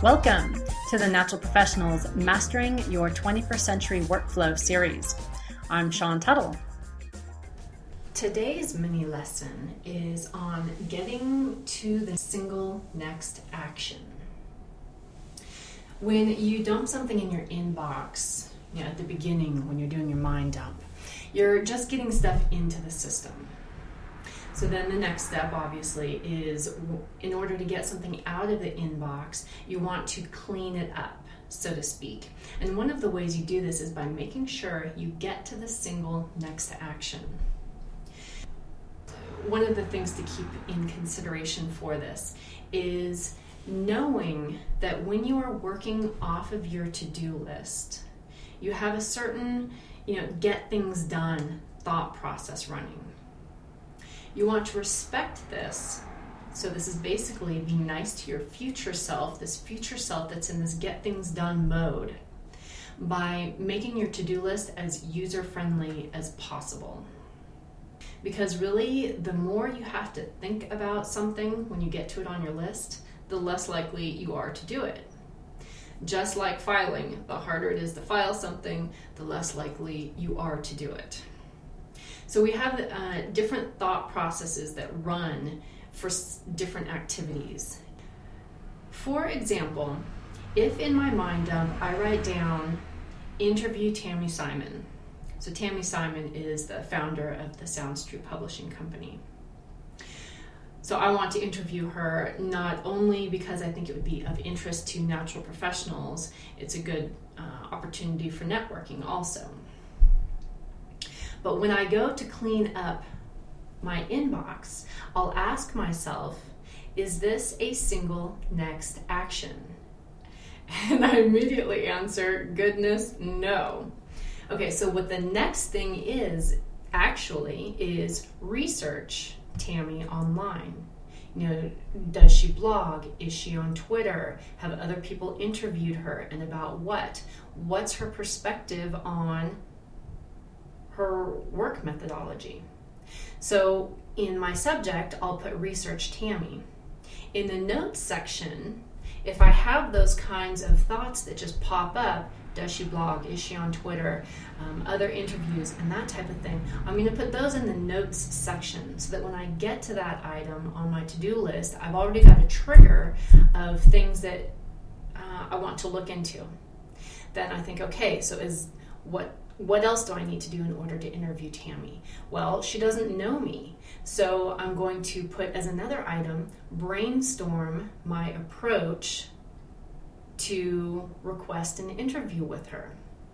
Welcome to the Natural Professionals Mastering Your 21st Century Workflow series. I'm Shawn Tuttle. Today's mini lesson is on getting to the single next action. When you dump something in your inbox, at the beginning when you're doing your mind dump, you're just getting stuff into the system. So then the next step, obviously, is in order to get something out of the inbox, you want to clean it up, so to speak. And one of the ways you do this is by making sure you get to the single next action. One of the things to keep in consideration for this is knowing that when you are working off of your to-do list, you have a certain, get things done thought process running. You want to respect this. So this is basically be nice to your future self, this future self that's in this get things done mode, by making your to-do list as user-friendly as possible. Because really, the more you have to think about something when you get to it on your list, the less likely you are to do it. Just like filing, the harder it is to file something, the less likely you are to do it. So we have different thought processes that run for different activities. For example, if in my mind dump I write down interview Tami Simon. So Tami Simon is the founder of the Sounds True Publishing Company. So I want to interview her not only because I think it would be of interest to natural professionals, it's a good opportunity for networking also. But when I go to clean up my inbox, I'll ask myself, is this a single next action? And I immediately answer, goodness, no. Okay, so what the next thing is research Tami online. Does she blog? Is she on Twitter? Have other people interviewed her, and about what? What's her perspective on her work methodology? So in my subject, I'll put research Tami. In the notes section, if I have those kinds of thoughts that just pop up, does she blog? Is she on Twitter? Other interviews and that type of thing, I'm going to put those in the notes section so that when I get to that item on my to-do list, I've already got a trigger of things that I want to look into. Then I think, okay, so what else do I need to do in order to interview Tami? Well, she doesn't know me. So I'm going to put as another item, brainstorm my approach to request an interview with her.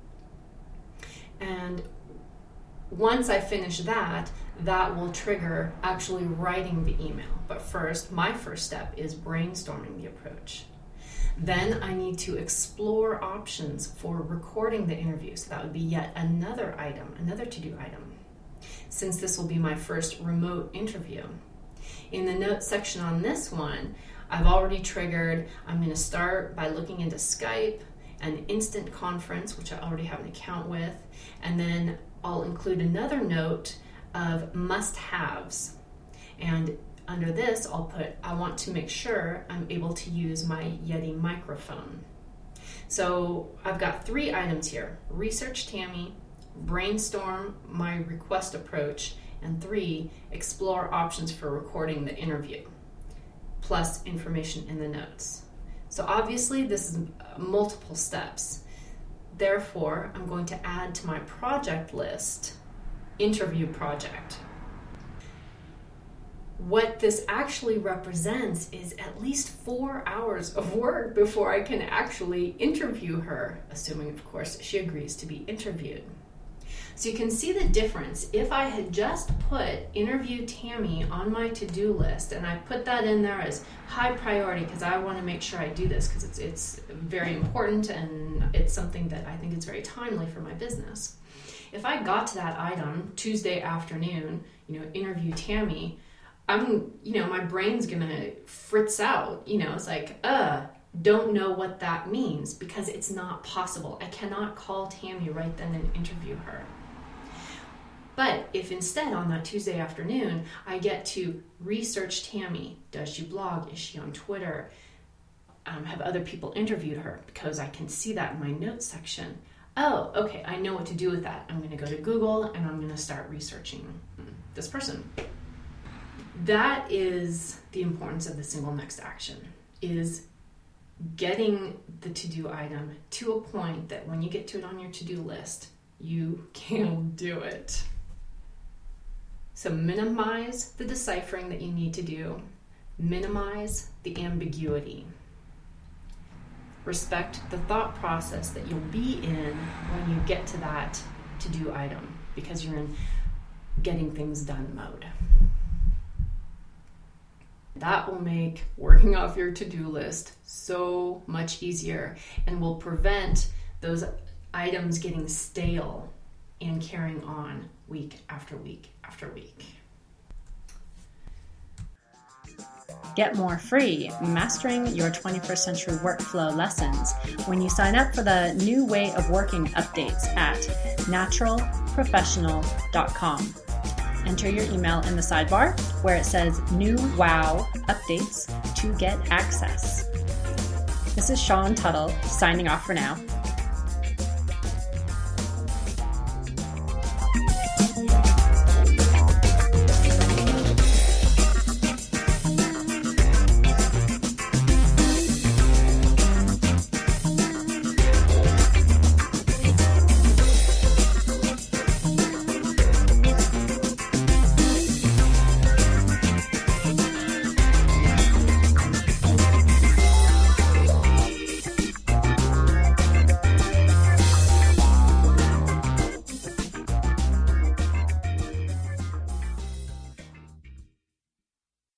And once I finish that will trigger actually writing the email. But first, my first step is brainstorming the approach. Then I need to explore options for recording the interview. So that would be yet another item, another to-do item, since this will be my first remote interview. In the notes section on this one, I've already triggered, I'm going to start by looking into Skype, an instant conference, which I already have an account with, and then I'll include another note of must-haves. And under this, I'll put, I want to make sure I'm able to use my Yeti microphone. So I've got 3 items here: research Tami, brainstorm my request approach, and 3, explore options for recording the interview, plus information in the notes. So obviously this is multiple steps. Therefore, I'm going to add to my project list, interview project. What this actually represents is at least 4 hours of work before I can actually interview her, assuming, of course, she agrees to be interviewed. So you can see the difference. If I had just put interview Tami on my to-do list, and I put that in there as high priority because I want to make sure I do this because it's very important and it's something that I think is very timely for my business. If I got to that item Tuesday afternoon, interview Tami, my brain's gonna fritz out. It's like, don't know what that means because it's not possible. I cannot call Tami right then and interview her. But if instead on that Tuesday afternoon, I get to research Tami, does she blog? Is she on Twitter? have other people interviewed her because I can see that in my notes section. Oh, okay, I know what to do with that. I'm going to go to Google and I'm going to start researching this person. That is the importance of the single next action, is getting the to-do item to a point that when you get to it on your to-do list, you can do it. So minimize the deciphering that you need to do. Minimize the ambiguity. Respect the thought process that you'll be in when you get to that to-do item, because you're in getting things done mode. That will make working off your to-do list so much easier and will prevent those items getting stale and carrying on week after week after week. Get more free Mastering Your 21st Century Workflow lessons when you sign up for the New Way of Working updates at naturalprofessional.com. Enter your email in the sidebar where it says New Wow Updates to get access. This is Sean Tuttle signing off for now.